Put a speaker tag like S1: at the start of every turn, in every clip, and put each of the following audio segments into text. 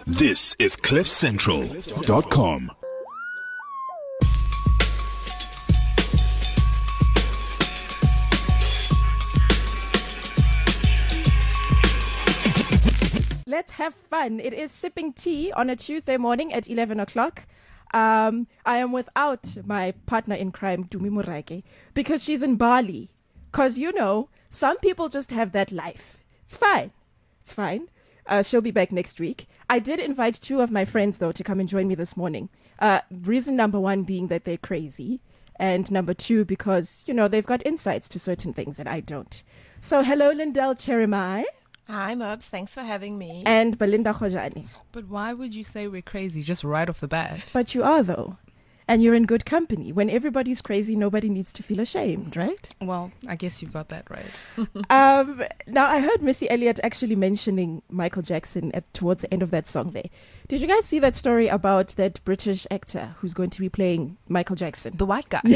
S1: This is CliffCentral.com.
S2: Let's have fun. It is sipping tea on a Tuesday morning at 11 o'clock. I am without my partner in crime, Dumi Murage, because she's in Bali. Because, you know, some people just have that life. It's fine. It's fine. She'll be back next week. I did invite two of my friends, though, to come and join me this morning. Reason number one being that they're crazy. And number two, because, you know, they've got insights to certain things that I don't. So, hello, Lindell Cheremai.
S3: Hi, Mubs. Thanks for having me.
S2: And Belinda Khojani.
S4: But why would you say we're crazy just right off the bat?
S2: But you are, though. And you're in good company. When everybody's crazy, nobody needs to feel ashamed, right?
S4: Well, I guess you've got that right.
S2: Now, I heard Missy Elliott actually mentioning Michael Jackson towards the end of that song there. Did you guys see that story about that British actor who's going to be playing Michael Jackson?
S4: The white guy.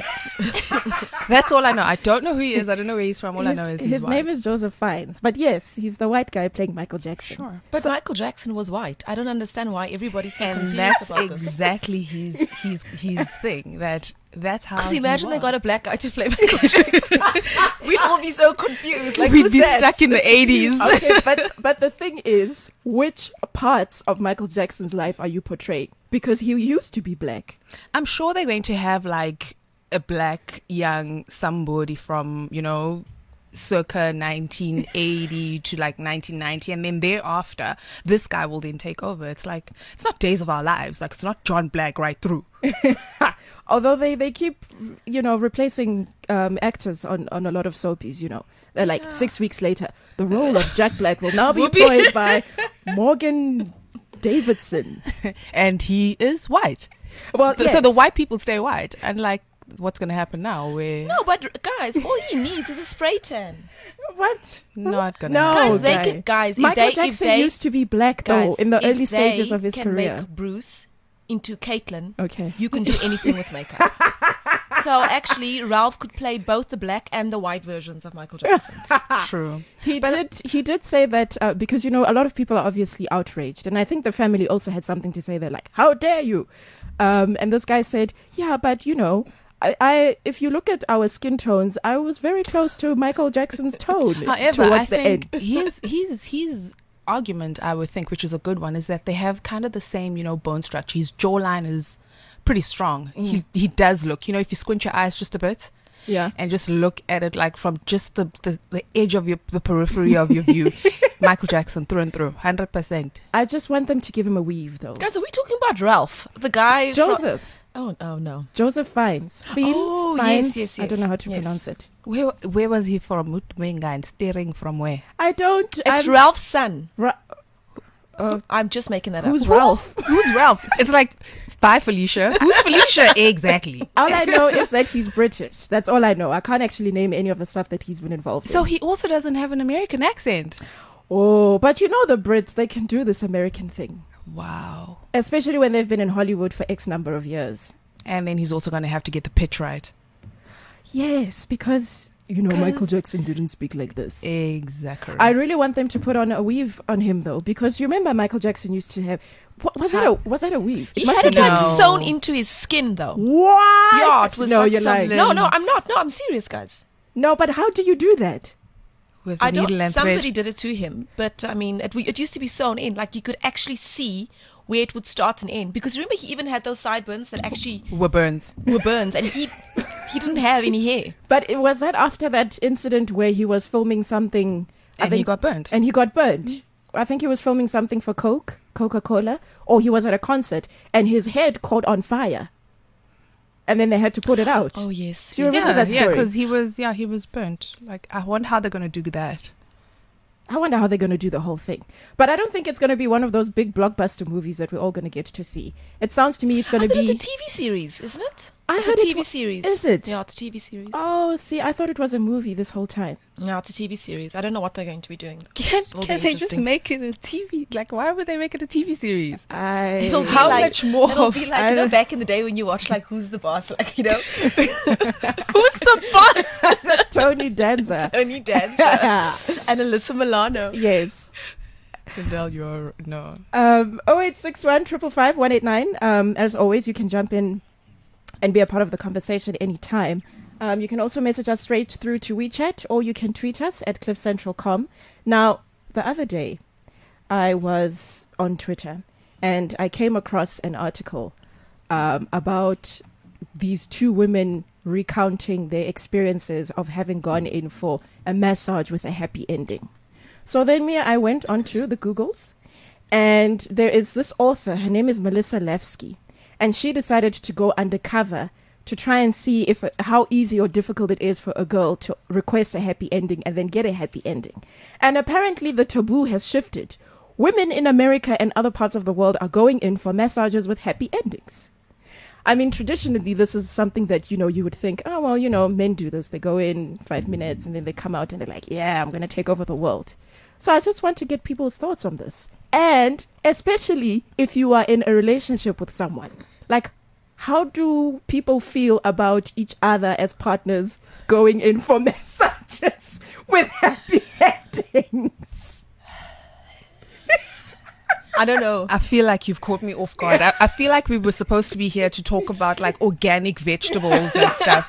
S4: That's all I know. I don't know who he is. I don't know where he's from. All I know is
S2: his name is Joseph Fiennes. But yes, he's the white guy playing Michael Jackson.
S4: Sure.
S3: But Michael Jackson was white. I don't understand why everybody's so confused
S4: That's
S3: about this.
S4: exactly his thing. That's how.
S3: Because
S4: he
S3: imagine they
S4: was.
S3: got a black guy to play Michael Jackson. We'd all be so confused. Like,
S4: We'd
S3: who's
S4: be
S3: that?
S4: stuck in the 80s.
S2: Okay, but the thing is, which parts of Michael Jackson's life are you portraying? Because he used to be black.
S4: I'm sure they're going to have like a black young somebody from, you know, circa 1980 to like 1990, and then thereafter this guy will then take over. It's like, it's not Days of Our Lives, like it's not John Black right through.
S2: Although they keep, you know, replacing actors on a lot of soapies, you know. They're like 6 weeks later, the role of Jack Black will now be played by Morgan Davidson.
S4: And he is white.
S2: Well,
S4: So the white people stay white, and like, what's going to happen now? We're
S3: No, but guys, all he needs is a spray tan.
S2: What?
S4: not going to
S2: No.
S4: happen.
S3: Guys, they
S2: guy.
S3: could, guys,
S2: Michael
S3: if
S2: Jackson
S3: they,
S2: used to be black, though,
S3: guys,
S2: in the
S3: if
S2: early stages
S3: they
S2: of his
S3: can
S2: career.
S3: make Bruce into Caitlyn,
S2: Okay.
S3: you can do anything with makeup. So actually, Ralph could play both the black and the white versions of Michael Jackson.
S4: True.
S2: He did say that because, you know, a lot of people are obviously outraged. And I think the family also had something to say. They're like, how dare you? And this guy said, yeah, but, you know, I if you look at our skin tones, I was very close to Michael Jackson's tone
S4: However,
S2: towards
S4: I
S2: the
S4: think
S2: end.
S4: his argument, I would think, which is a good one, is that they have kind of the same, you know, bone structure. His jawline is pretty strong. He does look, you know, if you squint your eyes just a bit
S2: Yeah.
S4: and just look at it like from just the edge of the periphery of your view, Michael Jackson through and through, 100%.
S2: I just want them to give him a weave, though.
S3: Guys, are we talking about Ralph? The guy
S2: Joseph.
S3: Oh no.
S2: Joseph Fiennes.
S3: Oh,
S2: Fiennes.
S3: yes.
S2: I don't know how to
S3: Yes.
S2: pronounce it.
S4: Where was he from? Mutmenga, and steering from where?
S2: I don't.
S3: It's Ralph's son.
S2: Uh,
S3: I'm just making that
S2: who's
S3: up.
S2: Ralph?
S4: Who's Ralph? It's like, bye, Felicia. Who's Felicia? Exactly.
S2: All I know is that he's British. That's all I know. I can't actually name any of the stuff that he's been involved
S4: So
S2: in.
S4: he also doesn't have an American accent.
S2: Oh, but you know the Brits, they can do this American thing.
S4: Wow.
S2: Especially when they've been in Hollywood for X number of years.
S4: And then he's also going to have to get the pitch right.
S2: Yes, because, you know, Michael Jackson didn't speak like this.
S4: Exactly.
S2: I really want them to put on a weave on him, though, because you remember Michael Jackson used to have... Was that a weave?
S3: He
S2: must
S3: had it
S2: have
S3: like
S2: been.
S4: No.
S3: sewn into his skin, though.
S2: What?
S3: Yeah, it was
S2: no,
S3: like
S2: you're
S3: some
S2: lying.
S3: No, I'm not. No, I'm serious, guys.
S2: No, but how do you do that?
S4: With
S3: I
S4: a
S3: don't.
S4: needle and
S3: Somebody
S4: thread.
S3: did it to him, but I mean, it used to be sewn in. Like you could actually see where it would start and end. Because remember, he even had those sideburns that actually
S4: Were burns.
S3: were burns, and he didn't have any hair.
S2: But was that after that incident where he was filming something... I
S4: And
S2: think-
S4: he got burnt.
S2: And he got burned. I think he was filming something for Coca-Cola, or he was at a concert, and his head caught on fire. And then they had to put it out.
S3: Oh yes.
S2: Do you remember that story?
S4: because he was burnt. Like, I wonder how they're going to do that.
S2: I wonder how they're going to do the whole thing. But I don't think it's going to be one of those big blockbuster movies that we're all going to get to see. It sounds to me it's going to
S3: It's
S2: be...
S3: a TV series, isn't it?
S2: I
S3: It's a
S2: heard it
S3: TV
S2: wa-
S3: series.
S2: Is it?
S3: Yeah, it's a TV series.
S2: Oh, see, I thought it was a movie this whole time.
S3: No, it's a TV series. I don't know what they're going to be doing.
S4: Can
S3: It'll be
S4: they just
S3: interesting.
S4: make it a TV? Like, why would they make it a TV series?
S3: It'll be
S4: How
S3: like,
S4: much more?
S3: It'll be like,
S2: I
S3: you know,
S2: don't-
S3: back in the day when you watched like Who's the Boss, like, you know,
S4: Who's the boss?
S2: Tony Danza.
S3: Tony Danza and Alyssa Milano.
S2: Yes.
S4: Lindell, you're no.
S2: 0861 555 189. As always, you can jump in and be a part of the conversation anytime. You can also message us straight through to WeChat, or you can tweet us at cliffcentral.com. Now, the other day, I was on Twitter and I came across an article about these two women recounting their experiences of having gone in for a massage with a happy ending. So then I went onto the Googles, and there is this author. Her name is Melissa Levsky, and she decided to go undercover to try and see how easy or difficult it is for a girl to request a happy ending and then get a happy ending. And apparently the taboo has shifted. Women in America and other parts of the world are going in for massages with happy endings. I mean, traditionally, this is something that, you would think, oh, well, men do this. They go in 5 minutes and then they come out and they're like, yeah, I'm going to take over the world. So I just want to get people's thoughts on this. And especially if you are in a relationship with someone, like, how do people feel about each other as partners going in for massages with happy endings?
S3: I don't know.
S4: I feel like you've caught me off guard. I feel like we were supposed to be here to talk about like organic vegetables and stuff.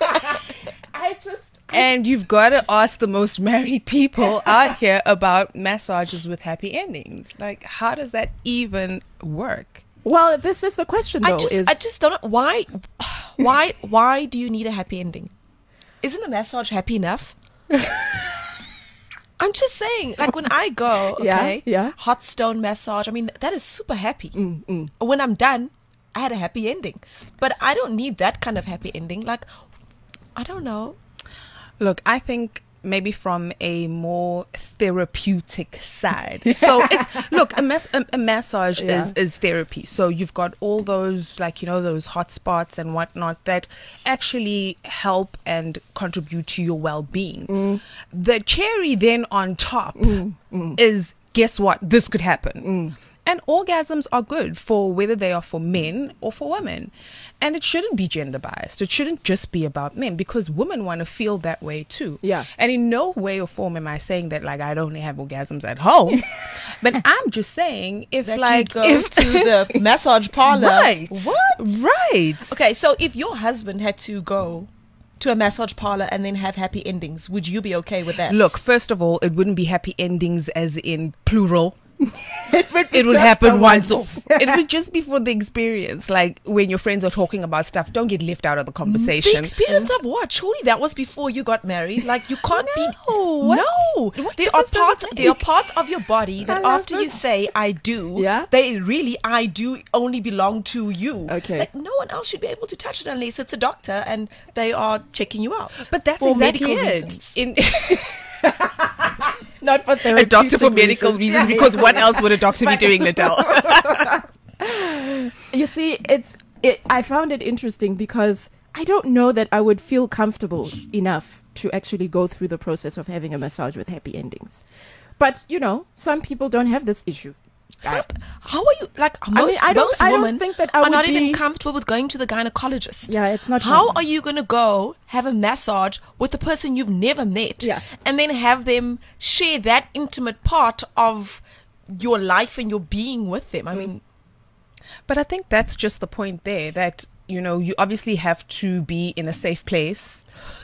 S4: And you've got to ask the most married people out here about massages with happy endings. Like, how does that even work?
S2: Well, this is the question, though.
S3: I just don't know. Why do you need a happy ending? Isn't a massage happy enough? I'm just saying, like when I go, hot stone massage, I mean, that is super happy. When I'm done, I had a happy ending. But I don't need that kind of happy ending. Like, I don't know.
S4: Look, I think maybe from a more therapeutic side. So a massage is therapy. So you've got all those, like, those hot spots and whatnot that actually help and contribute to your well-being. The cherry then on top is, guess what? This could happen. And orgasms are good for whether they are for men or for women. And it shouldn't be gender biased. It shouldn't just be about men, because women want to feel that way too.
S2: Yeah.
S4: And in no way or form am I saying that like I'd only have orgasms at home. But I'm just saying if
S3: that
S4: like
S3: you go to the massage parlor.
S4: Right.
S3: What?
S4: Right.
S3: Okay, so if your husband had to go to a massage parlor and then have happy endings, would you be okay with that?
S4: Look, first of all, it wouldn't be happy endings as in plural.
S2: It
S4: would happen once off. It would just be for the experience. Like when your friends are talking about stuff, don't get left out of the conversation.
S3: The experience of what? Surely that was before you got married. Like you can't be.
S4: What
S3: There are parts of your body that after you say I do, they really I do only belong to you.
S2: Okay.
S3: Like no one else should be able to touch it unless it's a doctor and they are checking you out.
S4: But that's
S3: for
S4: exactly
S3: medical
S4: it.
S3: reasons.
S2: Not for
S4: A doctor for medical reasons, because what else would a doctor be doing, Liddell?
S2: You see, I found it interesting because I don't know that I would feel comfortable enough to actually go through the process of having a massage with happy endings. But, some people don't have this issue.
S3: How are you like most women
S2: think that I
S3: are
S2: would
S3: not
S2: be
S3: even comfortable with going to the gynecologist.
S2: Yeah, it's not
S3: How
S2: fun.
S3: are you going to go have a massage with a person you've never met and then have them share that intimate part of your life and your being with them? I mean,
S4: but I think that's just the point there, that you obviously have to be in a safe place.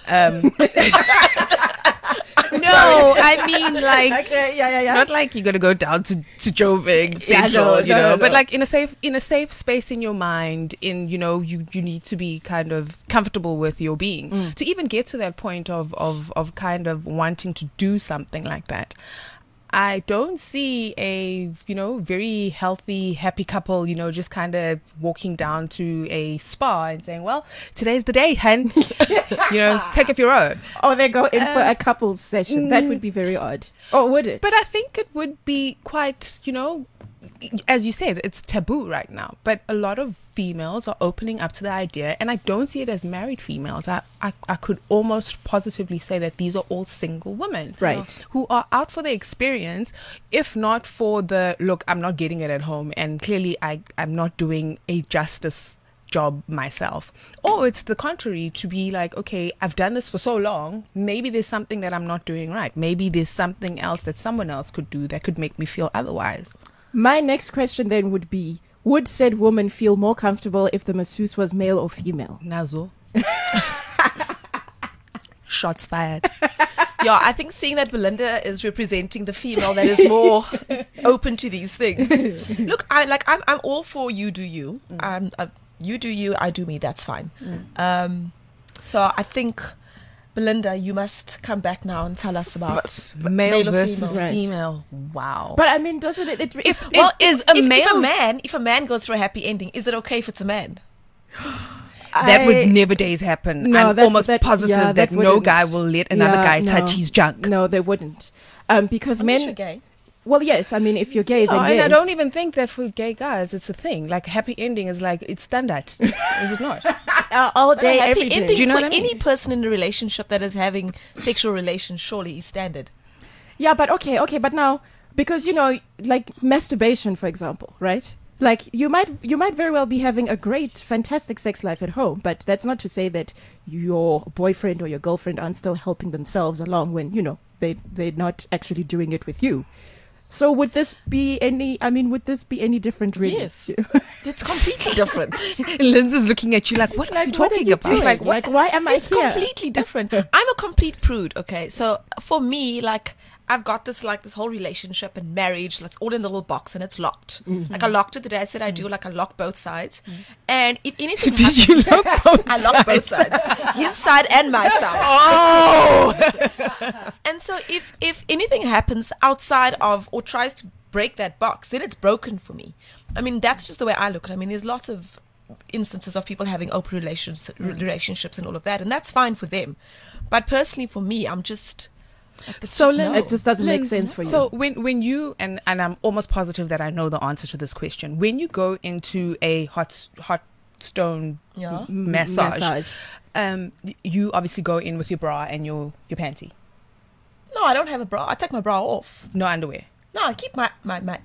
S4: No, I mean like not like you're gonna go down to Joburg Central,
S2: no.
S4: but like in a safe space in your mind. You need to be kind of comfortable with your being to even get to that point of kind of wanting to do something like that. I don't see a, very healthy, happy couple, just kind of walking down to a spa and saying, well, today's the day, hun. Take up your own.
S2: Or they go in for a couples session. That would be very odd. Or would it?
S4: But I think it would be quite, as you said, it's taboo right now. But a lot of females are opening up to the idea, and I don't see it as married females. I could almost positively say that these are all single women,
S2: right,
S4: who are out for the experience, if not for the look. I'm not getting it at home, and clearly I'm not doing a justice job myself. Or it's the contrary, to be like, okay, I've done this for so long, maybe there's something that I'm not doing right. Maybe there's something else that someone else could do that could make me feel otherwise.
S2: My next question then would be, would said woman feel more comfortable if the masseuse was male or female?
S4: Nazo. Shots fired.
S3: Yeah, I think seeing that Belinda is representing the female that is more open to these things. Look, I'm all for you do you. You do you, I do me. That's fine. So I think, Belinda, you must come back now and tell us about
S4: male versus
S3: female.
S4: female. Wow.
S2: But I mean, doesn't it?
S3: If a man goes for a happy ending, is it okay if it's a man?
S4: That would never days happen.
S2: No,
S4: I'm almost positive that no
S2: wouldn't.
S4: guy will let another guy touch his junk.
S2: No, they wouldn't. Because
S3: Unless
S2: men.
S3: you're gay.
S2: Well, yes. I mean, if you're gay, then
S4: And
S2: yes.
S4: I don't even think that for gay guys it's a thing. Like happy ending is like it's standard, is it not?
S2: all day,
S3: Happy
S2: every day.
S3: ending
S4: Do you know
S3: for
S4: what I mean?
S3: any person in a relationship that is having sexual relations surely is standard.
S2: Yeah, but okay, but now because like masturbation, for example, right? Like you might very well be having a great, fantastic sex life at home, but that's not to say that your boyfriend or your girlfriend aren't still helping themselves along when they're not actually doing it with you. So would this be any different? Really?
S3: Yes, it's completely different.
S4: Lindsay's looking at you like, what are you talking about?
S2: Doing? Like, why am I
S3: It's
S2: here?
S3: completely different. I'm a complete prude. Okay, so for me, like, I've got this whole relationship and marriage that's all in a little box and it's locked. Like I locked it the day I said I do. Like I locked both sides. And if anything happens, I locked both sides, his side and my side. Oh! And so if anything happens outside of or tries to break that box, then it's broken for me. I mean, that's just the way I look at it. I mean, there's lots of instances of people having open relationships and all of that, and that's fine for them. But personally, for me, I'm just.
S2: It just doesn't make sense for you.
S4: So when you and I'm almost positive that I know the answer to this question. When you go into a hot stone massage, you obviously go in with your bra and your panty.
S3: No, I don't have a bra. I take my bra off.
S4: No underwear.
S3: No, I keep my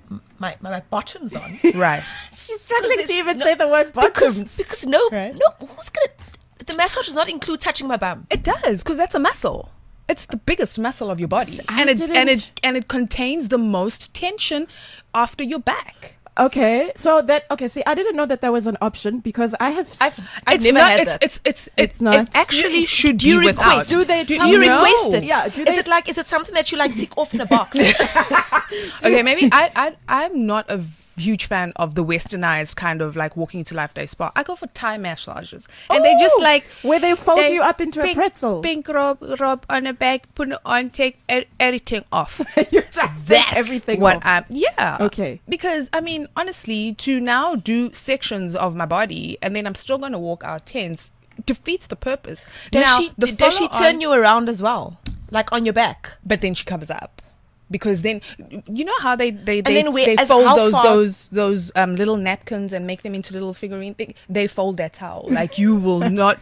S3: bottoms on.
S4: Right.
S2: She's struggling to even say the word bottoms.
S3: Because who's gonna? The massage does not include touching my bum.
S4: It does, because that's a muscle. It's the biggest muscle of your body, and it contains the most tension after your back.
S2: Okay, see, I didn't know that was an option because
S3: I've never had that.
S2: It's not.
S4: It actually should be without.
S3: Do you request it? Yeah. Is it something that you like tick off in a box?
S4: Okay, maybe I'm not a huge fan of the westernized kind of like walking into Life Day Spa. I go for Thai massages, and they just like
S2: where they fold you up into a pretzel.
S4: Pink rub on a back, put it on, take everything off.
S2: You just take everything off.
S4: Okay. Because I mean, honestly, to now do sections of my body and then I'm still going to walk out tense defeats the purpose.
S3: Does she turn you around as well, like on your back?
S4: But then she covers up. Because then, you know how they
S3: fold
S4: those little napkins and make them into little figurine thing. They fold that towel like you will not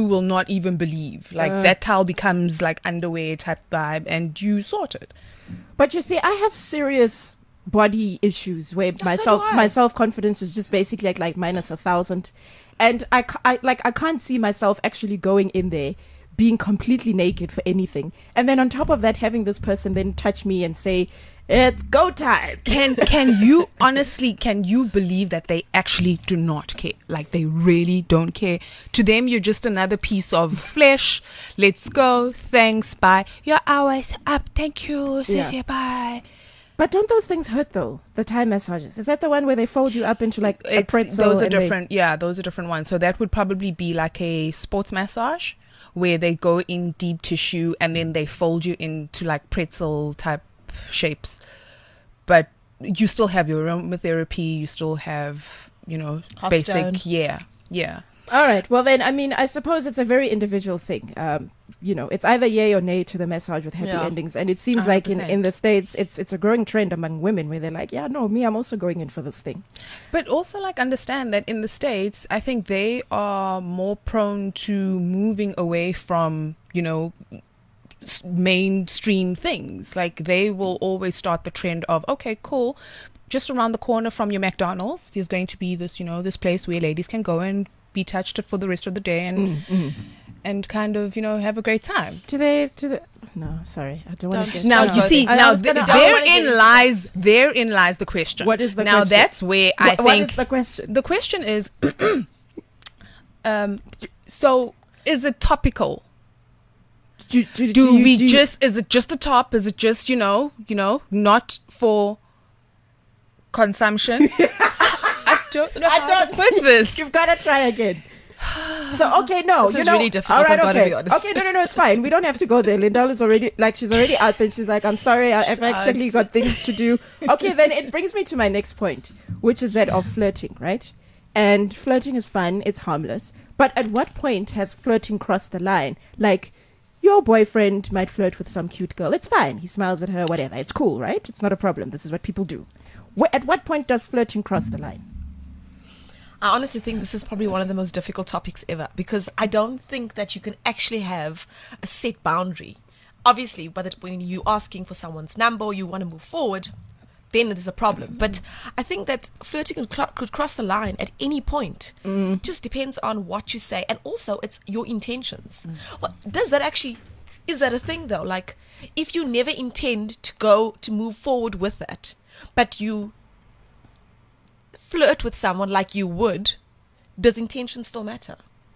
S4: even believe. Like that towel becomes like underwear type vibe, and you sort it.
S2: But you see, I have serious body issues where my self confidence is just basically like minus 1,000, and I can't see myself actually going in there being completely naked for anything, and then on top of that having this person then touch me and say it's go time.
S4: Can you honestly believe that they actually do not care? Like they really don't care. To them you're just another piece of flesh. Let's go, thanks, bye, your hour's up, thank you, bye.
S2: But don't those things hurt though? The Thai massages, is that the one where they fold you up into like a pretzel?
S4: Those are different. Those are different ones. So that would probably be like a sports massage, where they go in deep tissue and then they fold you into like pretzel type shapes. But you still have your aromatherapy, you still have,
S3: Hot
S4: basic
S3: stone.
S4: Yeah.
S2: All right. Well then, I mean, I suppose it's a very individual thing. It's either yay or nay to the massage with happy endings. And it seems 100%. Like in the States, it's a growing trend among women where they're like, yeah, no, me, I'm also going in for this thing.
S4: But also like understand that in the States, I think they are more prone to moving away from, mainstream things. Like they will always start the trend of, okay, cool, just around the corner from your McDonald's, there's going to be this, this place where ladies can go and be touched for the rest of the day and kind of, have a great time.
S2: No, sorry, I don't want to.
S4: Now you see, therein lies the question.
S2: What is the
S4: question? Now that's where I think.
S2: What is the question?
S4: The question is, so is it topical? Is it just the top? Is it just not for consumption? I don't know how to put this.
S2: You've got to try again. So okay, no,
S3: this is really difficult.
S2: All right,
S3: I've got to be honest.
S2: Okay, no, it's fine. We don't have to go there. Lindell is already she's already out there. She's like, I'm sorry, I've actually got things to do. Okay, then it brings me to my next point, which is that of flirting, right? And flirting is fun, it's harmless. But at what point has flirting crossed the line? Like, your boyfriend might flirt with some cute girl. It's fine. He smiles at her, whatever. It's cool, right? It's not a problem. This is what people do. At what point does flirting cross the line?
S3: I honestly think this is probably one of the most difficult topics ever, because I don't think that you can actually have a set boundary. Obviously, when you're asking for someone's number or you want to move forward, then there's a problem. But I think that flirting could cross the line at any point. It just depends on what you say, and also it's your intentions. Well, is that a thing though? Like, if you never intend to move forward with that, but you flirt with someone like you would, does intention still matter?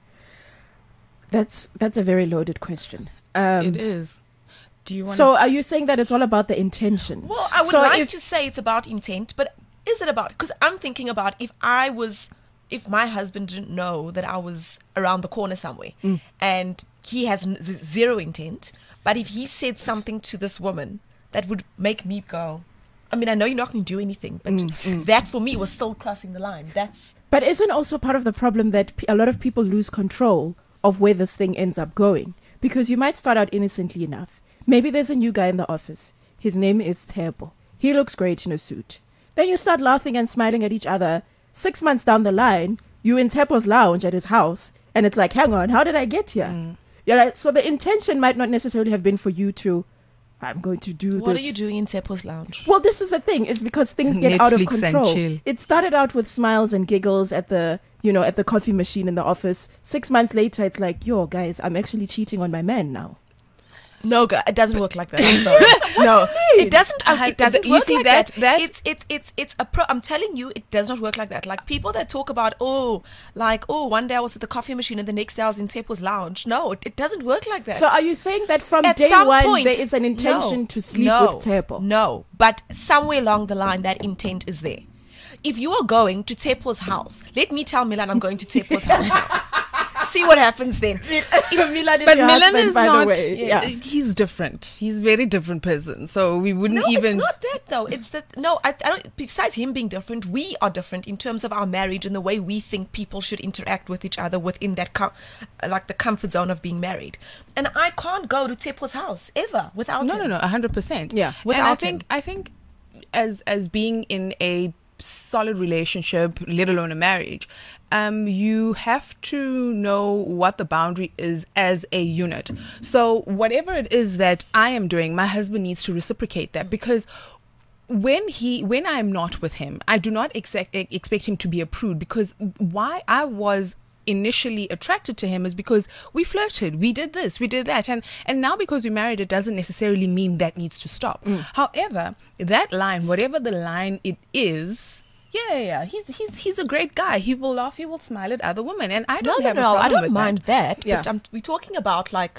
S2: That's a very loaded question.
S4: It is. Do you want?
S2: So are you saying that it's all about the intention?
S3: Well, I would like to say it's about intent, but is it about? Because I'm thinking about if my husband didn't know that I was around the corner somewhere, and he has zero intent, but if he said something to this woman that would make me go, I mean, I know you're not going to do anything, but that for me was still crossing the line. But
S2: isn't also part of the problem that a lot of people lose control of where this thing ends up going? Because you might start out innocently enough. Maybe there's a new guy in the office. His name is Tebo. He looks great in a suit. Then you start laughing and smiling at each other. 6 months down the line, you're in Tebo's lounge at his house, and it's like, hang on, how did I get here? So the intention might not necessarily have been for you to, I'm going to do
S3: what
S2: this.
S3: Are you doing in Tebo's lounge?
S2: Well, this is the thing. It's because things get out of control. It started out with smiles and giggles at the coffee machine in the office. 6 months later, it's like, yo, guys, I'm actually cheating on my man now.
S3: No, it doesn't work like that. I'm sorry. No, it doesn't. It doesn't work like that. It's a pro. I'm telling you, it does not work like that. Like people that talk about, one day I was at the coffee machine and the next day I was in Tebo's lounge. No, it doesn't work like that.
S2: So are you saying that from day one there is an intention to sleep with Tebo?
S3: No, but somewhere along the line that intent is there. If you are going to Tebo's house, let me tell Milan I'm going to Tebo's house now. See what happens then.
S2: Milan
S4: is
S2: by
S4: not.
S2: The way.
S4: Yes. He's different. He's a very different person. So we wouldn't even.
S3: No, it's not that though. It's that. No, I don't. Besides him being different, we are different in terms of our marriage and the way we think people should interact with each other within that, the comfort zone of being married. And I can't go to Tebo's house ever without him.
S4: No, 100%.
S2: Yeah,
S3: without
S4: him. I think, as being in a solid relationship, let alone a marriage, you have to know what the boundary is as a unit. So whatever it is that I am doing, my husband needs to reciprocate that, because when I am not with him, I do not expect him to be a prude, because why I was initially attracted to him is because we flirted, we did this, we did that, and now because we're married, it doesn't necessarily mean that needs to stop. However, that line, whatever the line it is, he's a great guy. He will laugh, he will smile at other women, and I don't have a problem
S3: I don't
S4: with
S3: mind that.
S2: Yeah.
S3: But we're talking about
S4: But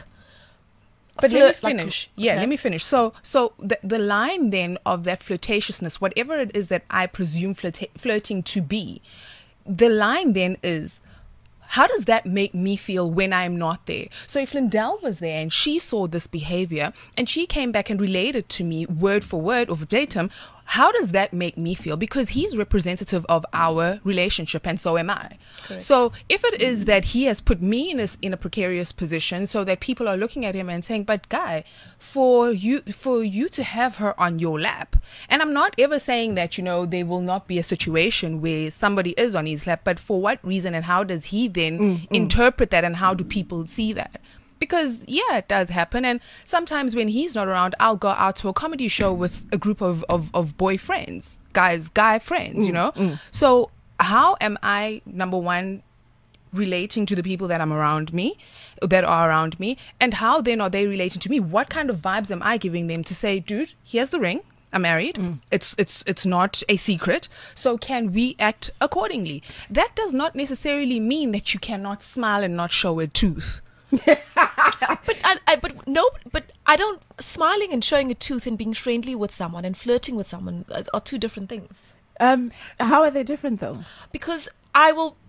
S4: let me finish. Let me finish. So the line then of that flirtatiousness, whatever it is that I presume flirting to be, the line then is, how does that make me feel when I'm not there? So if Lindell was there and she saw this behavior and she came back and relayed it to me word for word or verbatim, how does that make me feel? Because he's representative of our relationship, and so am I.
S3: Correct.
S4: So if it is that he has put me in a precarious position, so that people are looking at him and saying, "But guy, for you to have her on your lap," and I'm not ever saying that there will not be a situation where somebody is on his lap, but for what reason and how does he then interpret that, and how do people see that? Because it does happen, and sometimes when he's not around, I'll go out to a comedy show with a group of guy friends, So how am I, number one, relating to the people that are around me, and how then are they relating to me? What kind of vibes am I giving them to say, dude, here's the ring. I'm married. It's not a secret. So can we act accordingly? That does not necessarily mean that you cannot smile and not show a tooth.
S3: But I don't. Smiling and showing a tooth and being friendly with someone and flirting with someone are two different things.
S2: How are they different though?
S3: Because I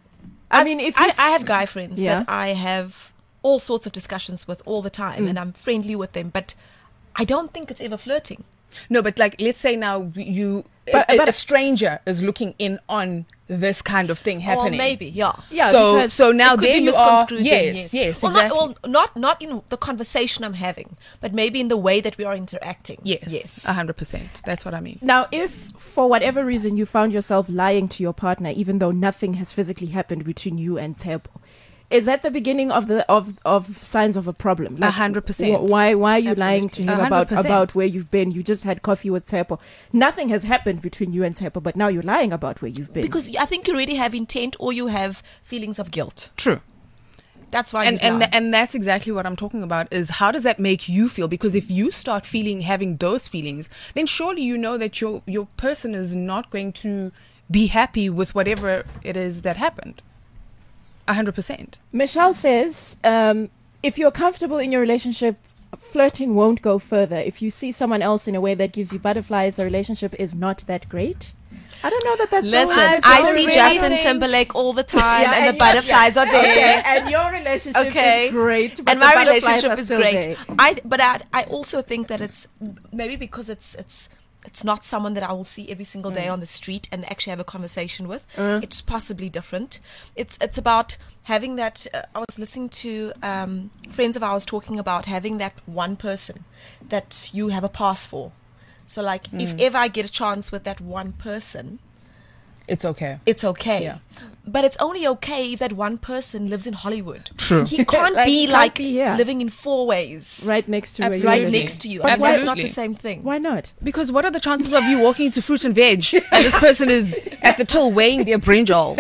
S3: have guy friends that I have all sorts of discussions with all the time, and I'm friendly with them. But I don't think it's ever flirting.
S4: No, but like, let's say now a stranger is looking in on this kind of thing happening.
S3: Or maybe, yeah.
S4: So now there you are. Yes,
S3: well,
S4: exactly.
S3: Not in the conversation I'm having, but maybe in the way that we are interacting.
S4: Yes, 100%. That's what I mean.
S2: Now, if for whatever reason you found yourself lying to your partner, even though nothing has physically happened between you and Tshepo, is that the beginning of signs of a problem?
S4: 100%.
S2: Why are you lying to him about where you've been? You just had coffee with Tshepo. Nothing has happened between you and Tshepo, but now you're lying about where you've been.
S3: Because I think you already have intent, or you have feelings of guilt.
S4: True.
S3: That's why.
S4: And that's exactly what I'm talking about. Is how does that make you feel? Because if you start having those feelings, then surely you know that your person is not going to be happy with whatever it is that happened. 100%.
S2: Michelle says, if you're comfortable in your relationship, flirting won't go further. If you see someone else in a way that gives you butterflies, the relationship is not that great. I don't know that that's
S3: Listen, I see Justin Timberlake all the time, and the butterflies are there.
S2: Okay, and your relationship is great, but
S3: and my relationship is great. I also think that it's maybe because it's not someone that I will see every single day on the street and actually have a conversation with. It's possibly different. It's about having that. I was listening to friends of ours talking about having that one person that you have a pass for. So like if ever I get a chance with that one person,
S4: it's okay.
S3: It's okay.
S4: Yeah.
S3: But it's only okay if that one person lives in Hollywood.
S4: True.
S3: He can't be living in 4 ways.
S2: Right next to
S3: next to you.
S2: But
S3: that's not the same thing.
S2: Why not?
S4: Because what are the chances of you walking into fruit and veg and this person is at the till weighing their brinjals?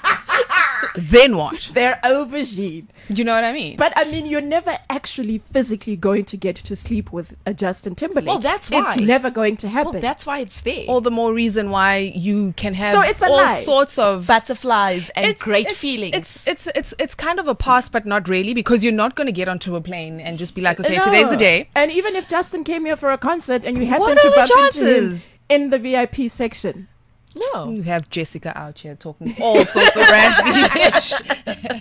S4: Then what?
S2: They're aubergine.
S4: You know what I mean?
S2: But I mean, you're never actually physically going to get to sleep with a Justin Timberlake.
S3: Well, that's why.
S2: It's never going to happen.
S3: Well, that's why it's there.
S4: All the more reason why you can have
S2: it's a
S4: all
S2: lie.
S4: Sorts of
S3: butterflies and great feelings.
S4: It's kind of a pass, but not really, because you're not going to get onto a plane and just be like, okay, today's the day.
S2: And even if Justin came here for a concert and you happen to bump into him in the VIP section.
S3: No.
S4: You have Jessica out here talking all sorts of random shit.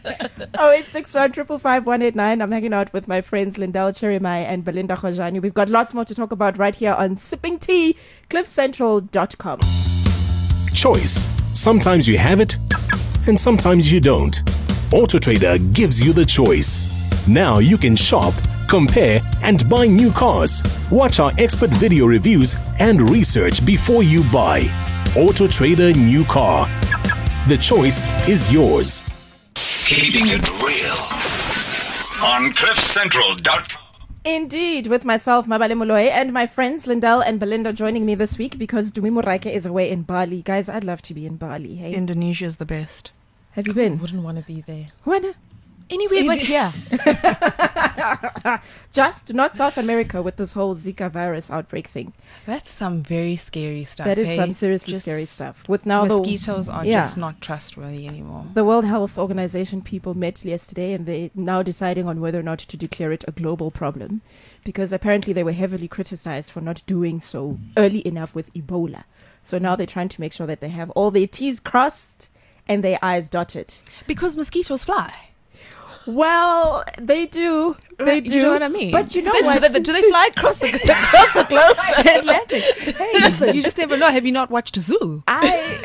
S2: 0861-555-189. I'm hanging out with my friends Lindell Cheremai and Belinda Khojani. We've got lots more to talk about right here on Sipping Tea, cliffcentral.com.
S1: Choice. Sometimes you have it, and sometimes you don't. AutoTrader gives you the choice. Now you can shop, compare, and buy new cars. Watch our expert video reviews and research before you buy. AutoTrader New Car. The choice is yours.
S5: Keeping it real on cliffcentral.com.
S2: Indeed, with myself, Mabale Moloi, and my friends Lindell and Belinda joining me this week because Dumi Moraike is away in Bali. Guys, I'd love to be in Bali. Hey,
S4: Indonesia is the best.
S2: Have you been?
S3: I wouldn't want to be there.
S2: Why?
S3: Anywhere but here.
S2: Just not South America with this whole Zika virus outbreak thing.
S4: That's some very scary stuff.
S2: That is some seriously scary stuff. With now
S4: mosquitoes are just not trustworthy anymore.
S2: The World Health Organization people met yesterday and they're now deciding on whether or not to declare it a global problem, because apparently they were heavily criticized for not doing so early enough with Ebola. So now they're trying to make sure that they have all their T's crossed and their I's dotted.
S4: Because mosquitoes fly.
S2: Well, they do. They do.
S4: You know what I mean?
S2: But you know what?
S3: Do they fly across the globe?
S4: Atlantic. Hey, listen, you just never know. Have you not watched Zoo?
S2: I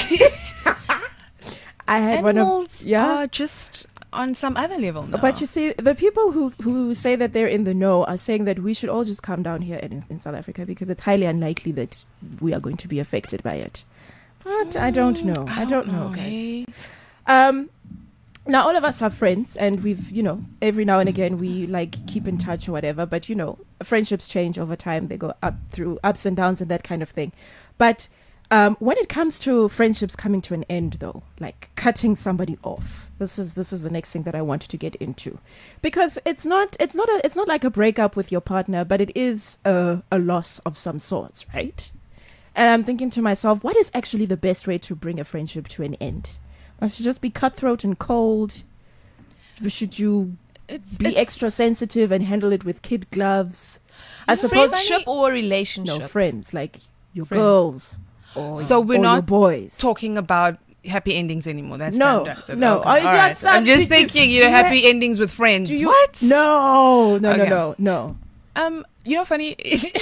S2: had
S4: animals
S2: one of
S4: are just on some other level now.
S2: But you see, the people who say that they're in the know are saying that we should all just come down here in South Africa because it's highly unlikely that we are going to be affected by it. But I don't know. I don't know, guys. Now, all of us are friends, and we've, every now and again we keep in touch or whatever. But, friendships change over time. They go up through ups and downs and that kind of thing. But When it comes to friendships coming to an end, though, like cutting somebody off, this is the next thing that I want to get into, because it's not like a breakup with your partner, but it is a loss of some sorts, right? And I'm thinking to myself, what is actually the best way to bring a friendship to an end? Must you just be cutthroat and cold? Should you be extra sensitive and handle it with kid gloves? I suppose
S3: friendship or a relationship.
S2: No, friends, like your girls.
S4: So we're not
S2: boys
S4: talking about happy endings anymore. That's
S2: no.
S4: Okay.
S2: All
S4: right. I'm just thinking, happy endings with friends.
S2: What? No.
S4: Funny.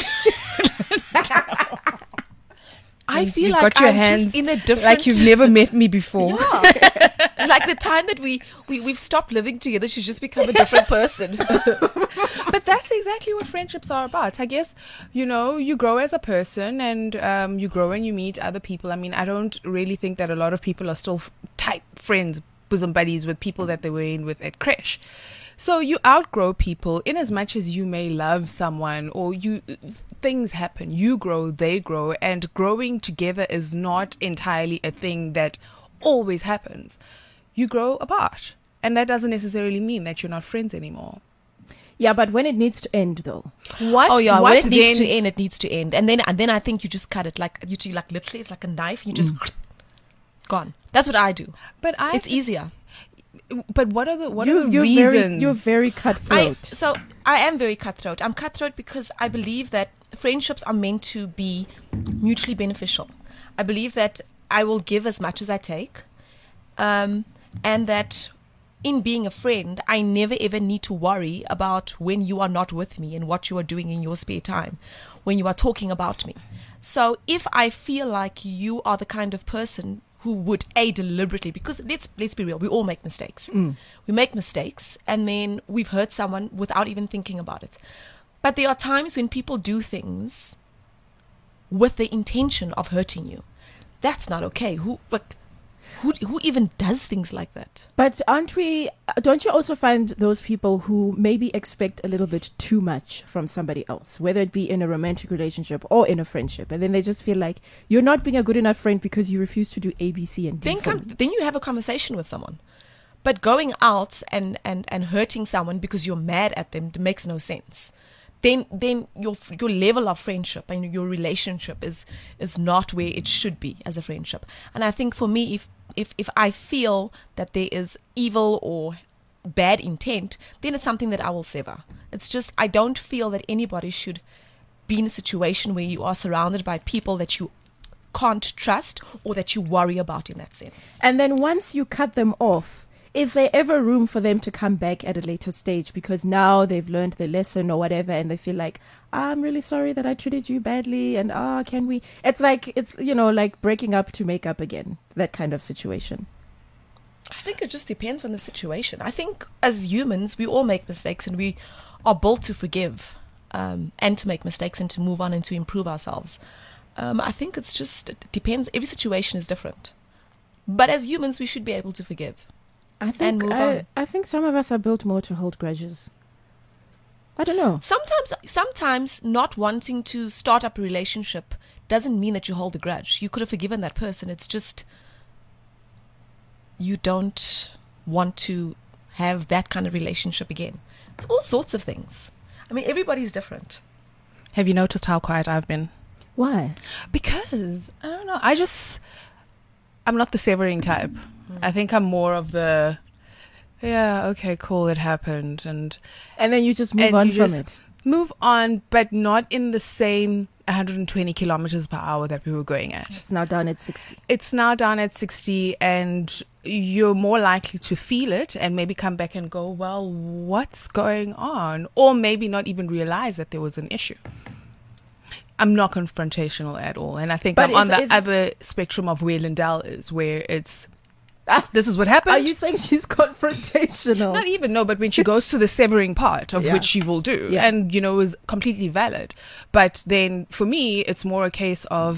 S3: I feel
S4: you've
S3: like
S4: got your
S3: I'm
S4: hands
S3: just in a different...
S4: like you've never met me before.
S3: Yeah. Like the time that we've stopped living together, she's just become a different person.
S4: But that's exactly what friendships are about. I guess, you grow as a person, and you grow and you meet other people. I mean, I don't really think that a lot of people are still tight friends, bosom buddies with people that they were in with at creche. So you outgrow people in as much as you may love someone, or things happen. You grow, they grow, and growing together is not entirely a thing that always happens. You grow apart, and that doesn't necessarily mean that you're not friends anymore.
S2: Yeah, but when it needs to end, though.
S3: When it needs to end, it needs to end, and then I think you just cut it like literally, it's like a knife. You just gone. That's what I do. But it's easier.
S4: But what are the reasons?
S2: You're very cutthroat.
S3: So I am very cutthroat. I'm cutthroat because I believe that friendships are meant to be mutually beneficial. I believe that I will give as much as I take, and that in being a friend, I never ever need to worry about when you are not with me and what you are doing in your spare time, when you are talking about me. So if I feel like you are the kind of person who would deliberately, because let's be real, we all make mistakes. We make mistakes, and then we've hurt someone without even thinking about it. But there are times when people do things with the intention of hurting you. That's not okay. Who even does things like that?
S2: But don't you also find those people who maybe expect a little bit too much from somebody else, whether it be in a romantic relationship or in a friendship, and then they just feel like you're not being a good enough friend because you refuse to do A, B, C, and D.
S3: Then you have a conversation with someone. But going out and hurting someone because you're mad at them makes no sense. Then your level of friendship and your relationship is not where it should be as a friendship. And I think for me, if I feel that there is evil or bad intent, then it's something that I will sever. It's just, I don't feel that anybody should be in a situation where you are surrounded by people that you can't trust or that you worry about in that sense.
S2: And then once you cut them off, is there ever room for them to come back at a later stage because now they've learned the lesson or whatever, and they feel like, I'm really sorry that I treated you badly, and can we? It's like like breaking up to make up again, that kind of situation.
S3: I think it just depends on the situation. I think as humans, we all make mistakes, and we are built to forgive and to make mistakes and to move on and to improve ourselves. I think it depends. Every situation is different. But as humans, we should be able to forgive.
S2: I think some of us are built more to hold grudges. I don't know.
S3: Sometimes not wanting to start up a relationship doesn't mean that you hold a grudge. You could have forgiven that person. It's just you don't want to have that kind of relationship again. It's all sorts of things. I mean, everybody's different.
S4: Have you noticed how quiet I've been?
S2: Why?
S4: Because, I don't know, I'm not the severing type. I think I'm more of the, yeah, okay, cool, it happened. And
S2: then you just move on from it.
S4: Move on, but not in the same 120 kilometers per hour that we were going at.
S2: It's now down at 60.
S4: It's now down at 60, and you're more likely to feel it and maybe come back and go, well, what's going on? Or maybe not even realize that there was an issue. I'm not confrontational at all. And I think I'm on the other spectrum of where Lindell is, where it's, this is what happened.
S2: Are you saying she's confrontational?
S4: Not even, no, but when she goes to the severing part of which she will do, and, is completely valid. But then for me, it's more a case of,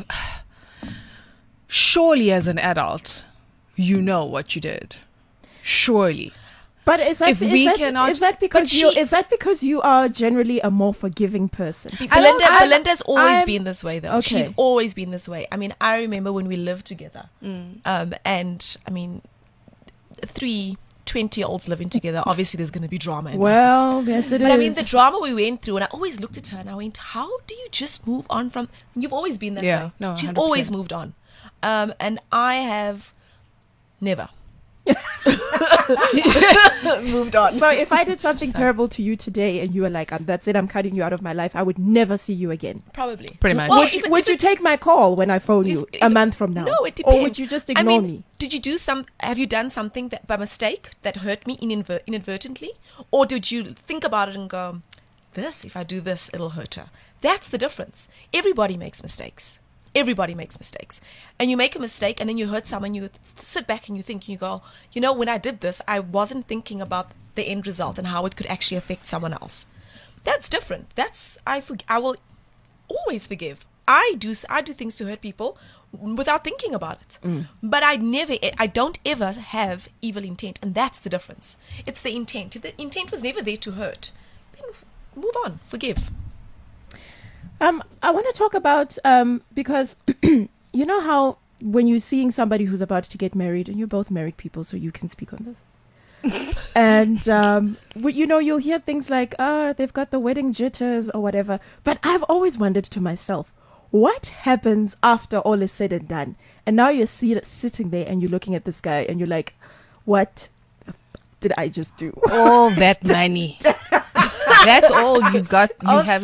S4: surely as an adult, you know what you did. Surely.
S2: But is that because you are generally a more forgiving person?
S3: Belinda's always been this way, though. Okay. She's always been this way. I mean, I remember when we lived together, and I mean, 3 20-year-olds living together. Obviously, there's going to be drama.
S2: Yes, it is.
S3: But I mean, the drama we went through, and I always looked at her and I went, "How do you just move on from?" You've always been that way.
S4: No,
S3: she's
S4: 100%.
S3: always moved on, and I have never. Moved on.
S2: So if I did something terrible to you today and you were like, that's it, I'm cutting you out of my life, I would never see you again.
S3: Probably.
S4: Pretty much.
S2: Well, would you take my call when I phone you a month from now?
S3: No, it depends.
S2: Or would you just ignore me?
S3: Have you done something that by mistake that hurt me inadvertently? Or did you think about it and go, if I do this, it'll hurt her? That's the difference. Everybody makes mistakes. Everybody makes mistakes. And you make a mistake and then you hurt someone, you sit back and you think, you go, when I did this, I wasn't thinking about the end result and how it could actually affect someone else. That's different. I will always forgive. I do things to hurt people without thinking about it. But I don't ever have evil intent. And that's the difference. It's the intent. If the intent was never there to hurt, then move on, forgive.
S2: I want to talk about, because you know how when you're seeing somebody who's about to get married, and you're both married people, so you can speak on this. And, you'll hear things like, they've got the wedding jitters or whatever. But I've always wondered to myself, what happens after all is said and done? And now you're sitting there and you're looking at this guy and you're like, what did I just do?
S4: All that money. That's all you got. You have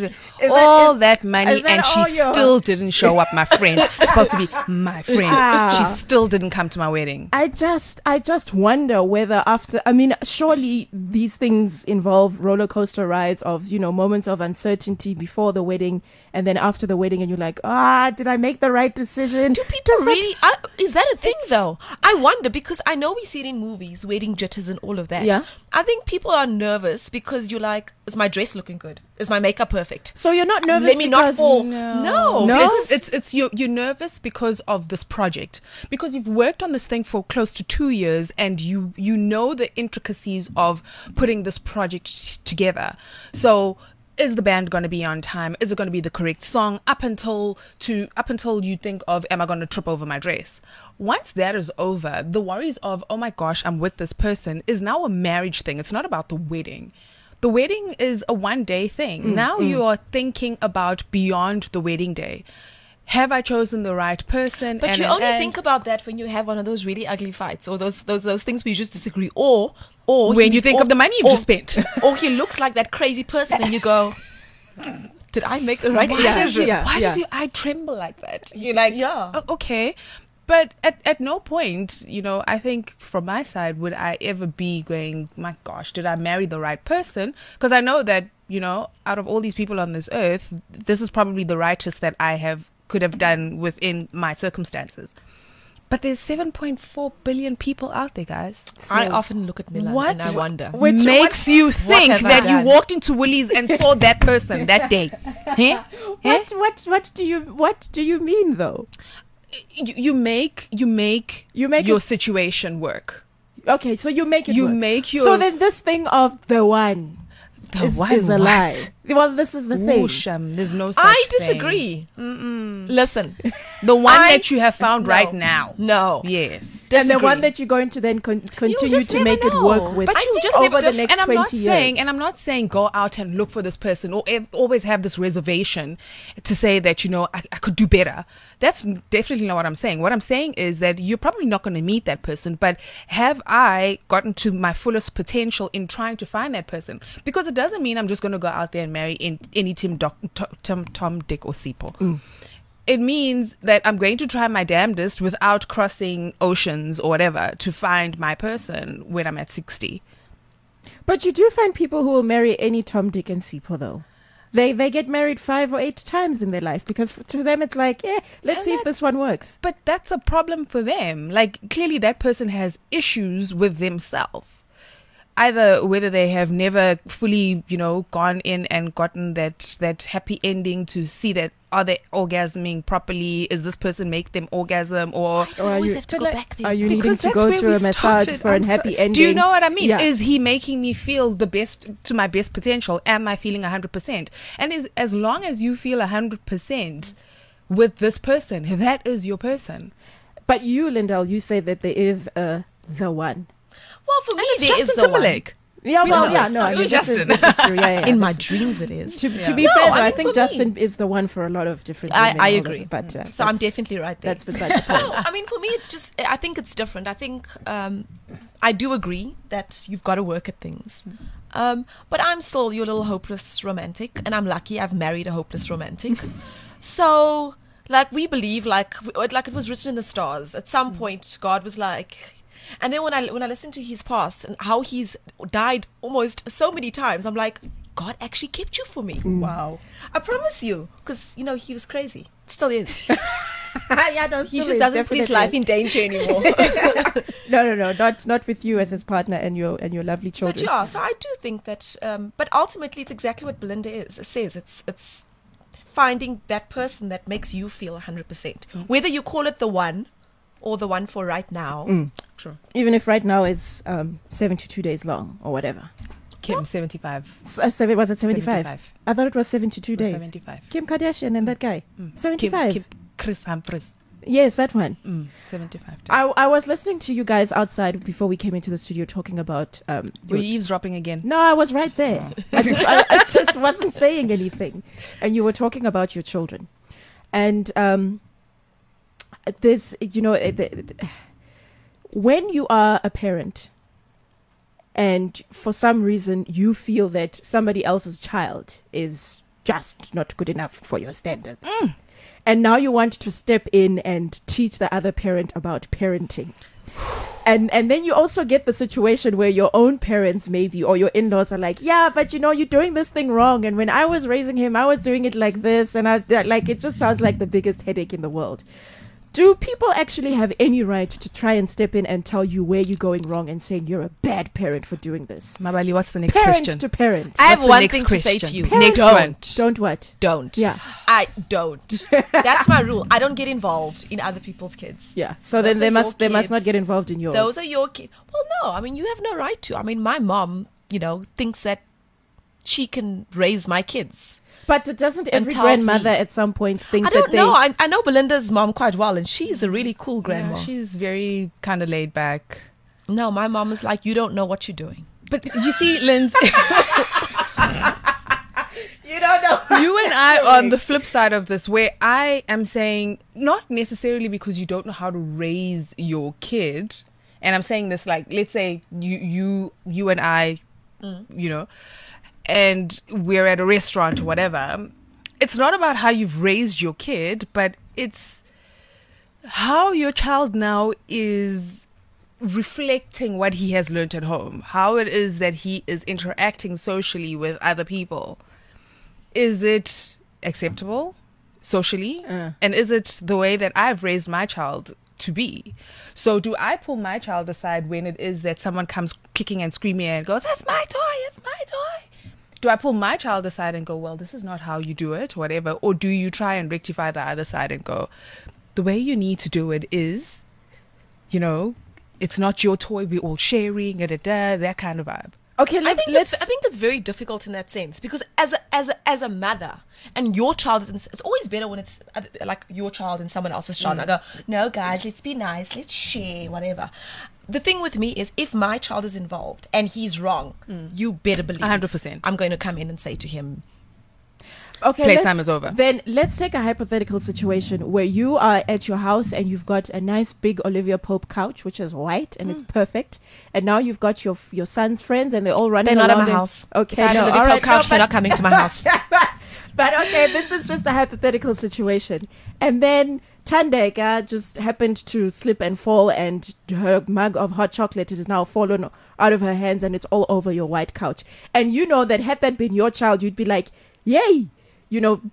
S4: that money, and she still didn't show up, my friend. It's supposed to be my friend. She still didn't come to my wedding.
S2: I just wonder whether surely these things involve roller coaster rides of, moments of uncertainty before the wedding and then after the wedding, and you're like, did I make the right decision?
S3: Do people really? Is that a thing, though? I wonder, because I know we see it in movies, wedding jitters and all of that.
S2: Yeah.
S3: I think people are nervous because you're like, is my dress looking good? Is my makeup perfect?
S2: So you're not nervous.
S3: Let me not fall. No.
S4: It's you're nervous because of this project, because you've worked on this thing for close to 2 years, and you know the intricacies of putting this project together. So is the band going to be on time? Is it going to be the correct song? Up until you think of, am I going to trip over my dress? Once that is over, the worries of, oh my gosh, I'm with this person, is now a marriage thing. It's not about the wedding. The wedding is a one-day thing. Now you are thinking about beyond the wedding day. Have I chosen the right person?
S3: But you only think about that when you have one of those really ugly fights, or those things where you just disagree, or
S4: when you think of the money you've just spent,
S3: or he looks like that crazy person, and you go, "Did I make the right decision?"
S4: Why does your eye tremble like that? You're like, okay. But at no point, I think from my side, would I ever be going, my gosh, did I marry the right person? Because I know that, out of all these people on this earth, this is probably the rightest that I could have done within my circumstances. But there's 7.4 billion people out there, guys.
S3: So I often look at Milan and I wonder.
S4: Which makes you think that you walked into Woolies and saw that person that day.
S2: What do you mean, though?
S4: You make your situation work.
S2: Okay, so you make it
S4: you
S2: work.
S4: Make your
S2: so then this thing of the one is a lie. Well, this is the thing.
S4: There's no such
S3: I disagree. Listen,
S4: the one that you have found right now.
S3: No.
S4: Yes.
S2: Disagree. And the one that you're going to then continue to make it work with.
S4: But you just
S2: over the next 20 years.
S4: And I'm not saying go out and look for this person or always have this reservation to say that, I could do better. That's definitely not what I'm saying. What I'm saying is that you're probably not going to meet that person, but have I gotten to my fullest potential in trying to find that person? Because it doesn't mean I'm just going to go out there and marry any Tom, Dick, or Sipho. It means that I'm going to try my damnedest without crossing oceans or whatever to find my person when I'm at 60.
S2: But you do find people who will marry any Tom, Dick, and Sipho, though. They get married 5 or 8 times in their life because to them it's like, let's see if this one works.
S4: But that's a problem for them. Like, clearly that person has issues with themselves. either whether they have never fully, gone in and gotten that happy ending to see that are they orgasming properly? Is this person make them orgasm or
S3: always have to go back there?
S2: Are you needing to go to a massage for a happy ending?
S4: Do you know what I mean?
S2: Yeah.
S4: Is he making me feel the best to my best potential? Am I feeling 100%? And as long as you feel 100% with this person, that is your person.
S2: But you, Lindell, you say that there is the one.
S3: Well, for me, there is the
S4: Timberlake.
S3: one.
S2: Yeah, well, yeah, no, I mean, this is true. Yeah.
S3: In my dreams, it is.
S2: To be fair, though, I think Justin is the one for a lot of different women.
S3: I agree.
S2: But
S3: so I'm definitely right there.
S2: That's beside the point.
S3: No, I mean, for me, it's just, I think it's different. I think I do agree that you've got to work at things. But I'm still your little hopeless romantic. And I'm lucky I've married a hopeless romantic. So, like, we believe, like it was written in the stars. At some point, God was like... And then when I listen to his past and how he's died almost so many times, I'm like, God actually kept you for me.
S2: Wow.
S3: I promise you. Because, he was crazy. Still is.
S2: Yeah, no,
S3: he just doesn't put his life in danger anymore.
S2: No, not with you as his partner and your lovely children.
S3: But yeah, so I do think that, but ultimately it's exactly what Belinda says. It's finding that person that makes you feel 100%. Whether you call it the one or the one for right now.
S4: True.
S2: Even if right now is 72 days long or whatever.
S4: Kim, 75.
S2: Was it 75? I thought it was 72 days.
S4: 75.
S2: Kim Kardashian and that guy. 75.
S4: Kim, Chris Humphries.
S2: Yes, that one.
S4: 75 days.
S2: I was listening to you guys outside before we came into the studio talking about...
S4: Were you eavesdropping again?
S2: No, I was right there. I just wasn't saying anything. And you were talking about your children. And... there's, when you are a parent and for some reason you feel that somebody else's child is just not good enough for your standards, and now you want to step in and teach the other parent about parenting. And then you also get the situation where your own parents maybe or your in-laws are like, yeah, but you're doing this thing wrong. And when I was raising him, I was doing it like this. And it just sounds like the biggest headache in the world. Do people actually have any right to try and step in and tell you where you're going wrong and saying you're a bad parent for doing this?
S4: Mabali, what's the next
S2: parent
S4: question?
S2: Parent to parent.
S3: I have one thing to say to you.
S2: Parent,
S3: don't.
S2: Don't what?
S3: Don't.
S2: Yeah.
S3: I don't. That's my rule. I don't get involved in other people's kids.
S2: Yeah. So then they must not get involved in yours.
S3: Those are your kids. Well, no. I mean, you have no right to. I mean, my mom, thinks that she can raise my kids.
S2: But doesn't every grandmother at some point think that they...
S3: I don't know. I know Belinda's mom quite well, and she's a really cool grandma.
S4: Yeah, she's very kind of laid back.
S3: No, my mom is like, you don't know what you're doing.
S4: But you see, Lindsay...
S3: You don't know.
S4: You and I on the flip side of this, where I am saying, not necessarily because you don't know how to raise your kid, and I'm saying this like, let's say you and I, and we're at a restaurant or whatever, it's not about how you've raised your kid, but it's how your child now is reflecting what he has learned at home, how it is that he is interacting socially with other people. Is it acceptable socially? And is it the way that I've raised my child to be? So do I pull my child aside when it is that someone comes kicking and screaming and goes, that's my toy, it's my toy? Do I pull my child aside and go, well, this is not how you do it, whatever? Or do you try and rectify the other side and go, the way you need to do it is, it's not your toy, we're all sharing, that kind of vibe.
S3: Okay, I think it's very difficult in that sense, because as a mother and your child it's always better when it's like your child and someone else's child. I go, no guys, let's be nice, let's share, whatever. The thing with me is, if my child is involved and he's wrong, you better believe
S4: 100%.
S3: I'm going to come in and say to him,
S2: okay,
S4: playtime is over.
S2: Then let's take a hypothetical situation where you are at your house and you've got a nice big Olivia Pope couch, which is white and it's perfect. And now you've got your son's friends and they're all running around.
S3: They're not at my house.
S2: Okay,
S3: if I have an Olivia Pope couch, they're not coming to my house.
S2: But okay, this is just a hypothetical situation. And then Tandeka just happened to slip and fall, and her mug of hot chocolate has now fallen out of her hands and it's all over your white couch. And you know that had that been your child, you'd be like, yay,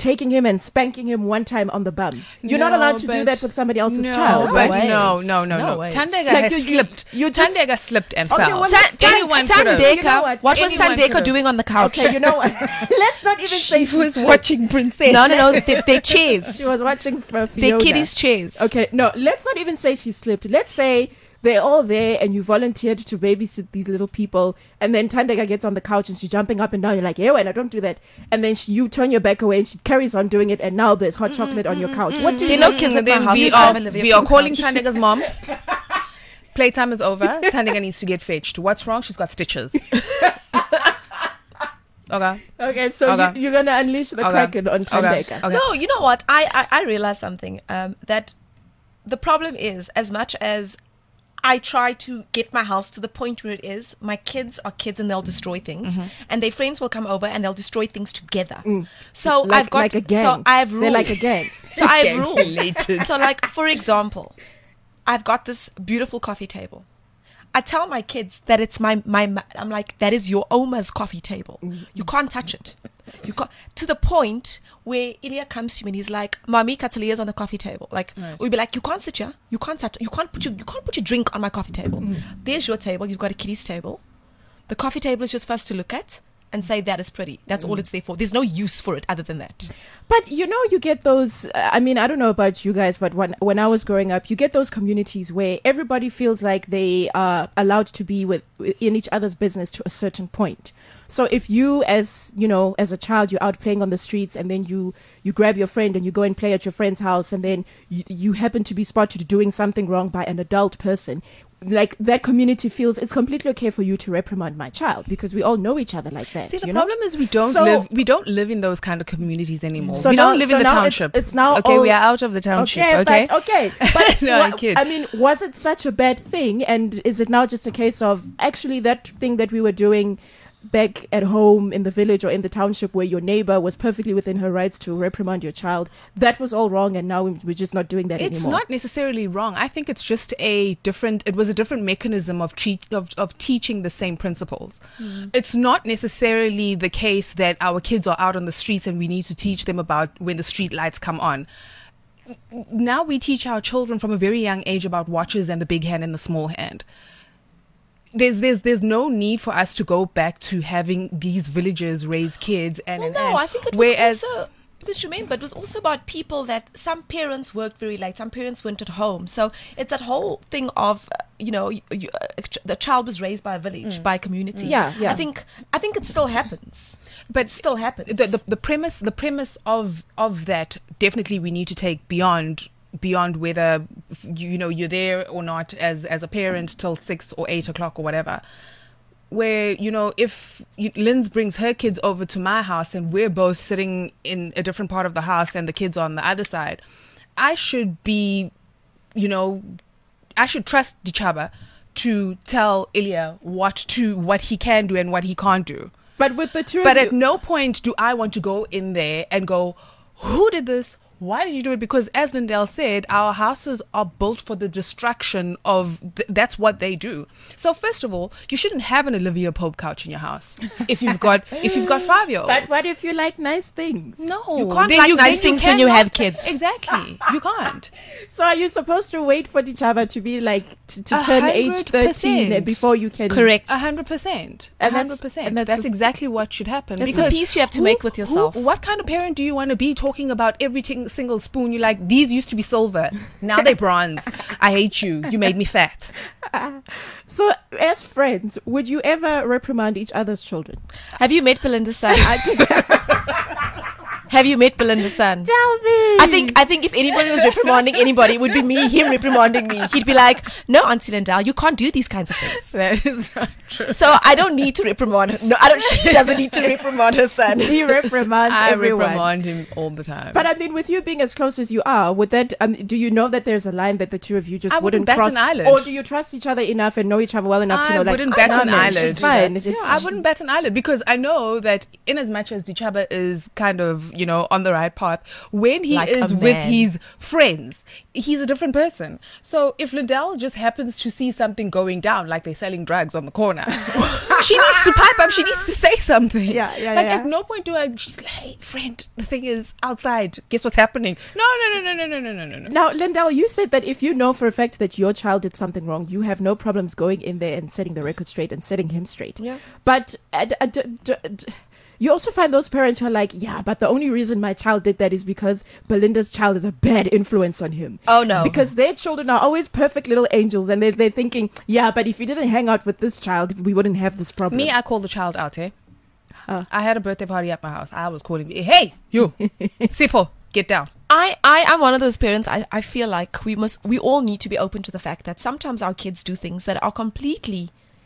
S2: taking him and spanking him one time on the bum. You're not allowed to do that with somebody else's child.
S4: But
S2: Right?
S4: no. Tandeka has slipped. Tandeka slipped and fell.
S2: Well,
S3: Tandeka,
S2: you know what
S3: was Tandeka doing on the couch?
S2: Okay, you know what? Let's not even say
S4: She was watching Princess.
S3: No, they chairs.
S2: She was watching for
S3: They
S2: Fiona.
S3: kiddies chairs.
S2: Okay, no, let's not even say she slipped. Let's say they're all there and you volunteered to babysit these little people, and then Tandeka gets on the couch and she's jumping up and down. You're like, hey, wait, I don't do that. And then you turn your back away and she carries on doing it, and now there's hot chocolate on your couch. What do you
S3: They
S2: do?
S3: know kids at my
S4: Then
S3: house.
S4: we are calling Tandeka's mom. Playtime is over. Tandeka needs to get fetched. What's wrong? She's got stitches.
S2: Okay, so
S4: Okay.
S2: you're going to unleash the Kraken on Tandeka.
S4: Okay.
S3: No, you know what? I realized something. That the problem is, as much as I try to get my house to the point where it is, my kids are kids and they'll destroy things, and their friends will come over and they'll destroy things together. So
S2: Like-
S3: I've got
S2: like a gang.
S3: So I have rules.
S2: They're like a gang.
S3: So I have rules. So like, for example, I've got this beautiful coffee table. I tell my kids that it's my I'm like, that is your Oma's coffee table. You can't touch it. You can't, to the point where Ilya comes to me and he's like, Mommy, Katalia's on the coffee table. Like, we'll be like, you can't sit here. You can't touch. You can't put your drink on my coffee table. There's your table. You've got a kiddie's table. The coffee table is just for us to look at and say that is pretty. That's all it's there for. There's no use for it other than that.
S2: But you know, you get those. I mean, I don't know about you guys, but when I was growing up, you get those communities where everybody feels like they are allowed to be in each other's business to a certain point. So if you, as a child, you're out playing on the streets, and then you grab your friend and you go and play at your friend's house, and then you happen to be spotted doing something wrong by an adult person. Like, that community feels it's completely okay for you to reprimand my child, because we all know each other like that.
S4: See, the problem is we don't live in those kind of communities anymore.
S2: So
S4: we
S2: now-
S4: don't live
S2: so
S4: in the
S2: now
S4: township.
S2: it's now
S4: okay.
S2: all-
S4: We are out of the township. Okay.
S2: But
S4: No, I kid.
S2: I mean, was it such a bad thing? And is it now just a case of actually that thing that we were doing back at home in the village or in the township, where your neighbor was perfectly within her rights to reprimand your child, that was all wrong, and now we're just not doing that
S4: It's
S2: anymore?
S4: not necessarily wrong. I think it's just it was a different mechanism of teaching the same principles. It's not necessarily the case that our kids are out on the streets and we need to teach them about when the street lights come on. Now we teach our children from a very young age about watches and the big hand and the small hand. There's no need for us to go back to having these villages raise kids
S3: I think it was also, because Jermaine, but it was also about people that some parents worked very late, some parents weren't at home. So it's that whole thing of the child was raised by a village, by a community.
S2: Yeah.
S3: I think it still happens.
S4: But
S3: it still happens.
S4: The premise of that, definitely we need to take beyond whether you're there or not as a parent till 6 or 8 o'clock or whatever, where if Linz brings her kids over to my house and we're both sitting in a different part of the house and the kids are on the other side, I should be I should trust Dichaba to tell Ilya what he can do and what he can't do.
S2: But with the two
S4: But
S2: of
S4: at no point do I want to go in there and go, who did this? Why did you do it? Because as Lindell said, our houses are built for the destruction of... that's what they do. So first of all, you shouldn't have an Olivia Pope couch in your house if you've got 5-year-olds.
S2: But what if you like nice things?
S4: No,
S3: You can't like nice things when you have kids.
S4: Exactly, you can't.
S2: So are you supposed to wait for Dichaba to be like to turn age 13
S4: 100%.
S2: before you can?
S3: Correct.
S4: 100%.
S2: And
S4: 100%.
S2: that's
S4: That's
S2: just-
S4: exactly what should happen.
S3: That's the peace you have to make with yourself.
S4: What kind of parent do you want to be talking about every single spoon? You're like, these used to be silver, now they're bronze. I hate you. You made me fat.
S2: So as friends, would you ever reprimand each other's children?
S3: Have you met Belinda's son? Have you met Belinda's son?
S2: Tell me.
S3: I think if anybody was reprimanding anybody, it would be him reprimanding me. He'd be like, no, Auntie Lindell, you can't do these kinds of things.
S4: That is not true.
S3: So I don't need to reprimand her. No, she doesn't need to reprimand her son.
S2: He reprimands
S4: I
S2: everyone.
S4: reprimand him all the time.
S2: But I mean, with you being as close as you are, would that? Do you know that there's a line that the two of you just
S4: I wouldn't bat
S2: cross,
S4: an eyelid.
S2: or do you trust each other enough and know each other well enough to know?
S4: I
S2: Like,
S4: wouldn't bat an eyelid.
S2: It's fine.
S4: Yeah, I wouldn't bat an eyelid because I know that in as much as Dichaba is kind of, on the right path, when he
S3: Like
S4: is with his friends. He's a different person. So if Lindell just happens to see something going down, like they're selling drugs on the corner, she needs to pipe up. She needs to say something.
S3: Yeah.
S4: At no point she's like, hey, friend, the thing is outside. Guess what's happening? No.
S2: Now, Lindell, you said that if you know for a fact that your child did something wrong, you have no problems going in there and setting the record straight and setting him straight.
S3: Yeah.
S2: But you also find those parents who are like, yeah, but the only reason my child did that is because Belinda's child is a bad influence on him.
S3: Oh, no.
S2: Because their children are always perfect little angels, and they're thinking, yeah, but if you didn't hang out with this child, we wouldn't have this problem.
S4: Me, I call the child out, eh? I had a birthday party at my house. I was calling, hey, you, Sipho, get down.
S3: I am one of those parents. I feel like we all need to be open to the fact that sometimes our kids do things that are completely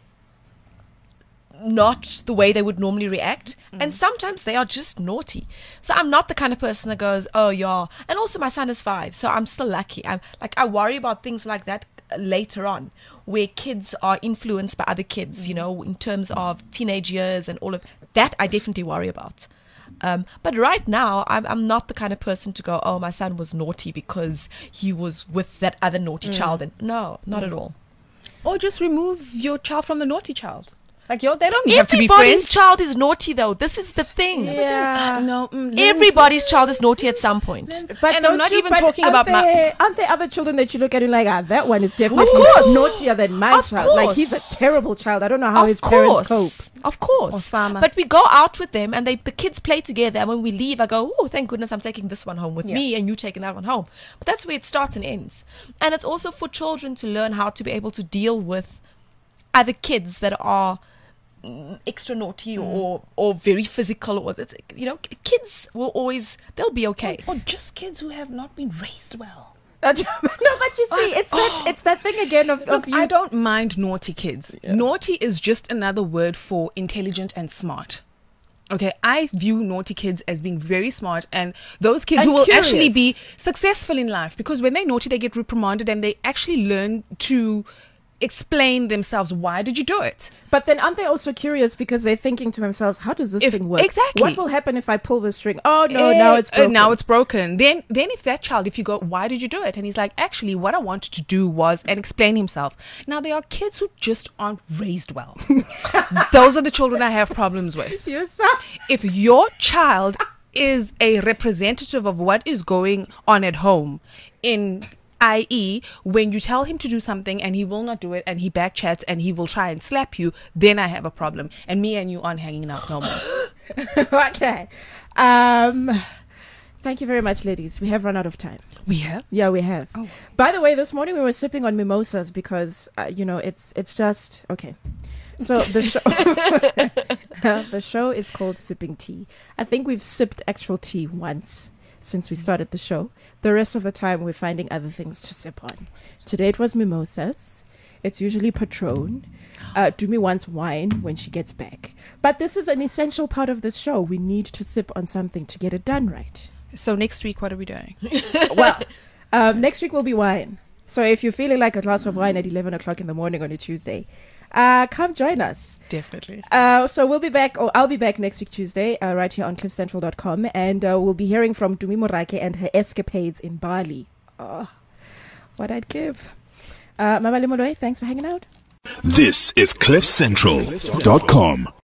S3: not the way they would normally react, and sometimes they are just naughty. So I'm not the kind of person that goes, oh yeah. And also my son is 5, so I'm still lucky. I worry about things like that later on, where kids are influenced by other kids, in terms of teenage years and all of that. I definitely worry about. But right now, I'm not the kind of person to go, oh, my son was naughty because he was with that other naughty child. And no, not at all.
S4: Or just remove your child from the naughty child. Like, they don't have to be friends.
S3: Everybody's child is naughty, though. This is the thing.
S2: Yeah.
S4: No.
S3: Everybody's child is naughty at some point.
S2: But
S4: and I'm not even talking about
S2: aren't there other children that you look at and like, that one is definitely naughtier than my child. Like, he's a terrible child. I don't know how his parents cope.
S3: Of course.
S4: Osama.
S3: But we go out with them and the kids play together. And when we leave, I go, oh, thank goodness I'm taking this one home with me and you taking that one home. But that's where it starts and ends. And it's also for children to learn how to be able to deal with other kids that are extra naughty or very physical, or kids will always, they'll be okay.
S4: Or just kids who have not been raised well.
S2: No, but you see, it's that thing again of you.
S4: I don't mind naughty kids. Yeah. Naughty is just another word for intelligent and smart. Okay, I view naughty kids as being very smart, and those kids who will actually be successful in life, because when they're naughty, they get reprimanded and they actually learn to explain themselves. Why did you do it?
S2: But then aren't they also curious because they're thinking to themselves, how does this thing work?
S4: Exactly.
S2: What will happen if I pull the string? Oh no, now it's broken.
S4: Now it's broken. Then if that child, if you go, why did you do it? And he's like, actually, what I wanted to do was, and explain himself. Now there are kids who just aren't raised well. Those are the children I have problems with. If your child is a representative of what is going on at home, i.e., when you tell him to do something and he will not do it and he backchats and he will try and slap you, then I have a problem. And me and you aren't hanging out no more.
S2: Okay. Thank you very much, ladies. We have run out of time.
S4: We have?
S2: Yeah, we have. Oh. By the way, this morning we were sipping on mimosas because, it's just... Okay. So the show is called Sipping Tea. I think we've sipped actual tea once since we started the show. The rest of the time we're finding other things to sip on. Today it was mimosas. It's usually Patron. Dumi wants wine when she gets back. But this is an essential part of this show. We need to sip on something to get it done right.
S4: So next week, what are we doing?
S2: Well, next week will be wine. So if you're feeling like a glass of wine at 11 o'clock in the morning on a Tuesday, come join us.
S4: Definitely.
S2: So we'll be back, or I'll be back next week Tuesday, right here on cliffcentral.com, and we'll be hearing from Dumi Morake and her escapades in Bali. Oh, what I'd give. Mabale Moloi, thanks for hanging out.
S5: This is cliffcentral.com.